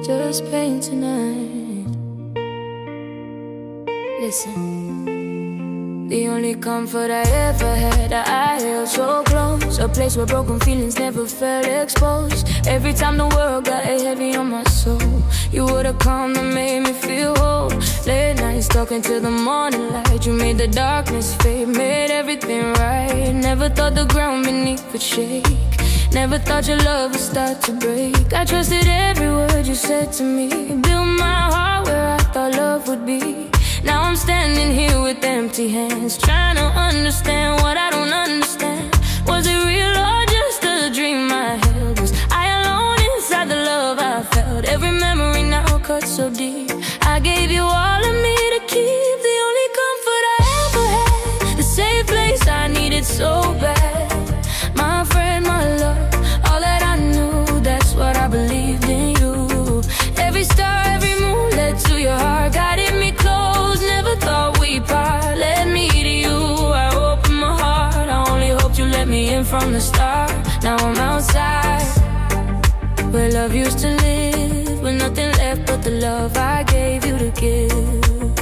just pain tonight. Listen, the only comfort I ever had, I held so close. A place where broken feelings never felt exposed. Every time the world got heavy on my soul, you were the calm that made me feel whole. Late nights talking till the morning light. You made the darkness fade, made everything right. Never thought the ground beneath would shake. Never thought your love would start to break. I trusted every word you said to me. Built my heart where I thought love would be. Now I'm standing here with empty hands, trying to understand what I don't understand. Was it real or just a dream I held? Was I alone inside the love I felt? Every memory now cuts so deep. I gave you all of me to keep. The only comfort I ever had, the safe place I needed so bad. My friend, my love, all that I knew, that's what I believed in you. Every star, every moon led to your heart, guided me close, never thought we'd part. Led me to you, I opened my heart, I only hoped you let me in from the start. Now I'm outside, where love used to live, with nothing left but the love I gave you to give.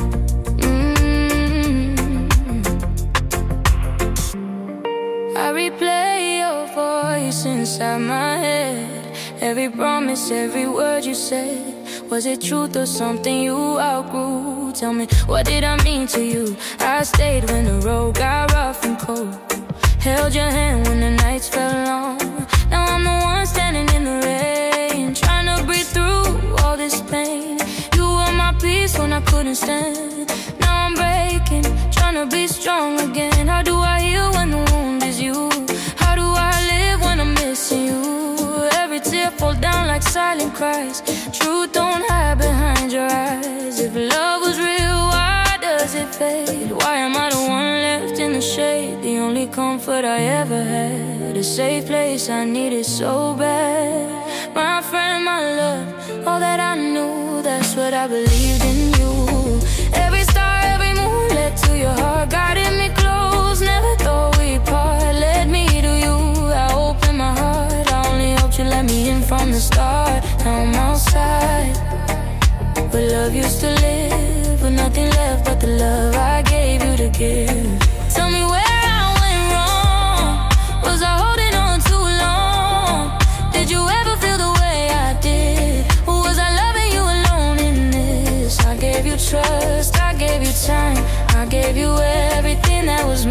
I replay your voice inside my head. Every promise, every word you said. Was it truth or something you outgrew? Tell me, what did I mean to you? I stayed when the road got rough and cold. Held your hand when the nights fell long. Now I'm the one standing in the rain, trying to breathe through all this pain. You were my peace when I couldn't stand. Now I'm breaking, trying to be strong again. How do I heal when the wound is you? How do I live when I'm missing you? Every tear falls down like silent cries. Truth don't hide behind your eyes. If love was real, why does it fade? Why am I the one left in the shade? The only comfort I ever had, a safe place I needed so bad. My friend, my love, all that I knew, that's what I believed in you. Every star, every moon led to your heart, guided me close, never thought we'd part. Led me to you, I opened my heart, I only hoped you let me in from the start. Now I'm outside, where love used to live, with nothing left but the love I gave you to give. Tell me where I went wrong. Was I holding on too long? Did you ever feel the way I did? Or was I loving you alone in this? I gave you trust, I gave you time, I gave you everything that was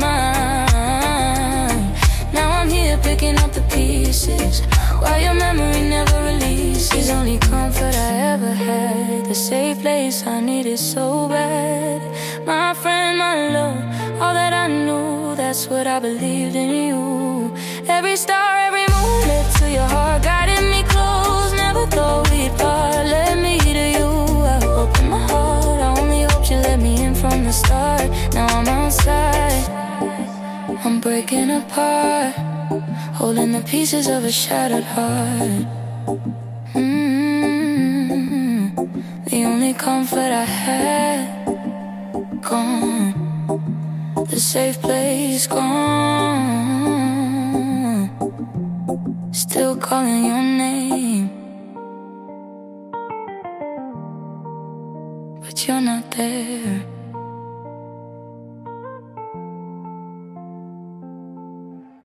mine. Now I'm here picking up the pieces, while your memory never releases. Only comfort I ever had, the safe place I needed so bad. My friend, my love, all that I knew, that's what I believed in you. Every star, every moon led to your heart, guided me close, never thought we'd part. Led me to you, I opened my heart, I only hoped you let me in from the start. Now I'm outside, I'm breaking apart, holding the pieces of a shattered heart. The only comfort I had, gone. The safe place, gone. Still calling your name, but you're not there.